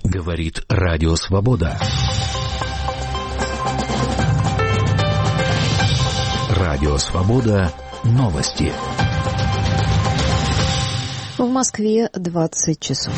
Говорит Радио Свобода. Радио Свобода. Новости. В Москве 20 часов.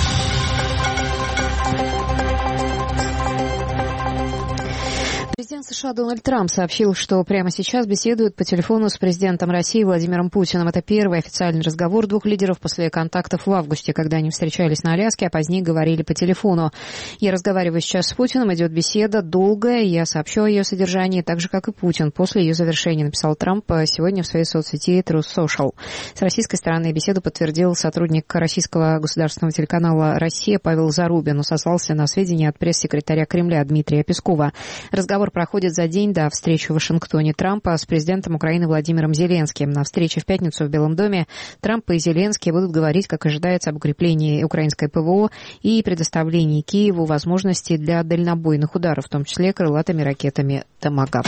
Президент США Дональд Трамп сообщил, что прямо сейчас беседует по телефону с президентом России Владимиром Путиным. Это первый официальный разговор двух лидеров после контактов в августе, когда они встречались на Аляске, а позднее говорили по телефону. «Я разговариваю сейчас с Путиным, идет беседа долгая, я сообщу о ее содержании, так же, как и Путин, после ее завершения», написал Трамп сегодня в своей соцсети Truth Social. С российской стороны беседу подтвердил сотрудник российского государственного телеканала «Россия» Павел Зарубин, но сослался на сведения от пресс-секретаря Кремля Дмитрия Пескова. Разговор проходит за день до встречи в Вашингтоне Трампа с президентом Украины Владимиром Зеленским. На встрече в пятницу в Белом доме Трамп и Зеленский будут говорить, как ожидается, об укреплении украинской ПВО и предоставлении Киеву возможностей для дальнобойных ударов, в том числе крылатыми ракетами «Томагавк».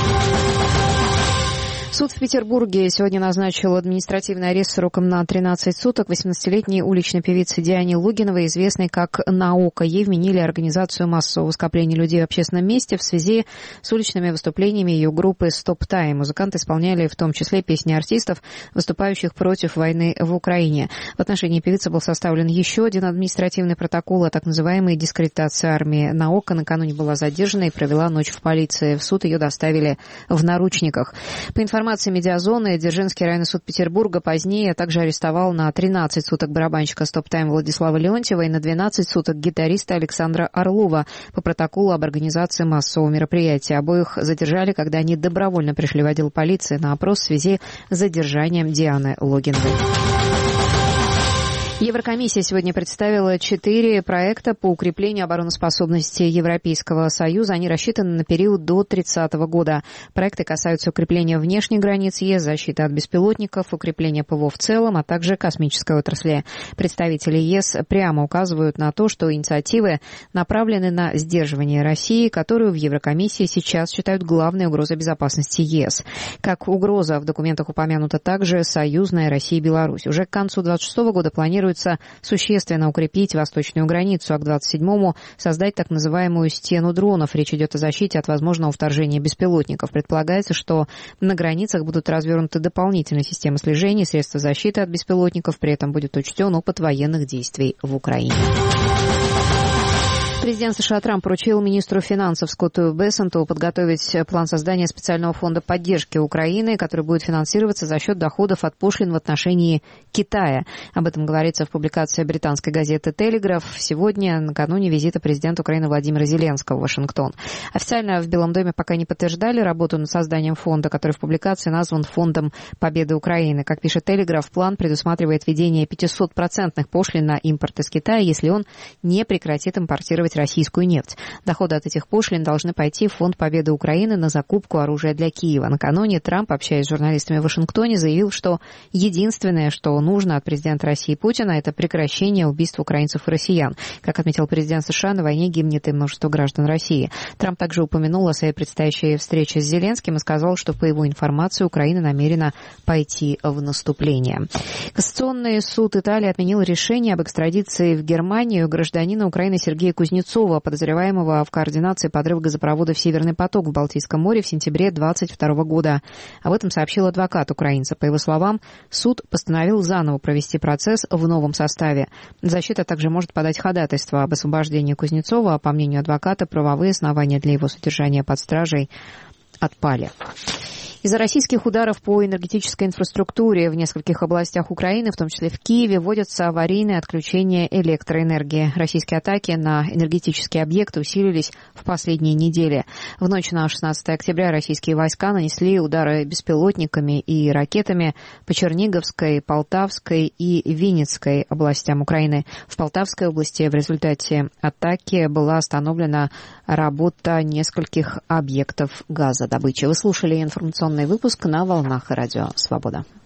Суд в Петербурге сегодня назначил административный арест сроком на 13 суток 18-летней уличной певице Диане Логиновой, известной как Наока. Ей вменили организацию массового скопления людей в общественном месте в связи с уличными выступлениями ее группы «Стоп Тайм». Музыканты исполняли в том числе песни артистов, выступающих против войны в Украине. В отношении певицы был составлен еще один административный протокол о так называемой дискредитации армии. Наока накануне была задержана и провела ночь в полиции. В суд ее доставили в наручниках. По информации «Медиазоны», Дзержинский районный суд Петербурга позднее также арестовал на 13 суток барабанщика «Стоп Тайм» Владислава Леонтьева и на 12 суток гитариста Александра Орлова по протоколу об организации массового мероприятия. Обоих задержали, когда они добровольно пришли в отдел полиции на опрос в связи с задержанием Дианы Логиновой. Еврокомиссия сегодня представила 4 проекта по укреплению обороноспособности Европейского Союза. Они рассчитаны на период до 30 года. Проекты касаются укрепления внешних границ ЕС, защиты от беспилотников, укрепления ПВО в целом, а также космической отрасли. Представители ЕС прямо указывают на то, что инициативы направлены на сдерживание России, которую в Еврокомиссии сейчас считают главной угрозой безопасности ЕС. Как угроза в документах упомянута также союзная Россия и Беларусь. Уже к концу 2026 года планируется существенно укрепить восточную границу, а к 27-му создать так называемую стену дронов. Речь идет о защите от возможного вторжения беспилотников. Предполагается, что на границах будут развернуты дополнительные системы слежения, средства защиты от беспилотников. При этом будет учтен опыт военных действий в Украине. Президент США Трамп поручил министру финансов Скотту Бессенту подготовить план создания специального фонда поддержки Украины, который будет финансироваться за счет доходов от пошлин в отношении Китая. Об этом говорится в публикации британской газеты «Телеграф» сегодня, накануне визита президента Украины Владимира Зеленского в Вашингтон. Официально в Белом доме пока не подтверждали работу над созданием фонда, который в публикации назван Фондом Победы Украины. Как пишет «Телеграф», план предусматривает введение 500% пошлин на импорт из Китая, если он не прекратит импортировать российскую нефть. Доходы от этих пошлин должны пойти в Фонд Победы Украины на закупку оружия для Киева. Накануне Трамп, общаясь с журналистами в Вашингтоне, заявил, что единственное, что нужно от президента России Путина, это прекращение убийств украинцев и россиян. Как отметил президент США, на войне гибнет и множество граждан России. Трамп также упомянул о своей предстоящей встрече с Зеленским и сказал, что, по его информации, Украина намерена пойти в наступление. Кассационный суд Италии отменил решение об экстрадиции в Германию гражданина Украины Сергея Кузнецова, подозреваемого в координации подрыва газопровода «Северный поток» в Балтийском море в сентябре 2022 года. Об этом сообщил адвокат украинца. По его словам, суд постановил заново провести процесс в новом составе. Защита также может подать ходатайство об освобождении Кузнецова, а по мнению адвоката, правовые основания для его содержания под стражей отпали. Из-за российских ударов по энергетической инфраструктуре в нескольких областях Украины, в том числе в Киеве, вводятся аварийные отключения электроэнергии. Российские атаки на энергетические объекты усилились в последние недели. В ночь на 16 октября российские войска нанесли удары беспилотниками и ракетами по Черниговской, Полтавской и Винницкой областям Украины. В Полтавской области в результате атаки была остановлена работа нескольких объектов газодобычи. Вы слушали информационный выпуск на волнах Радио Свобода.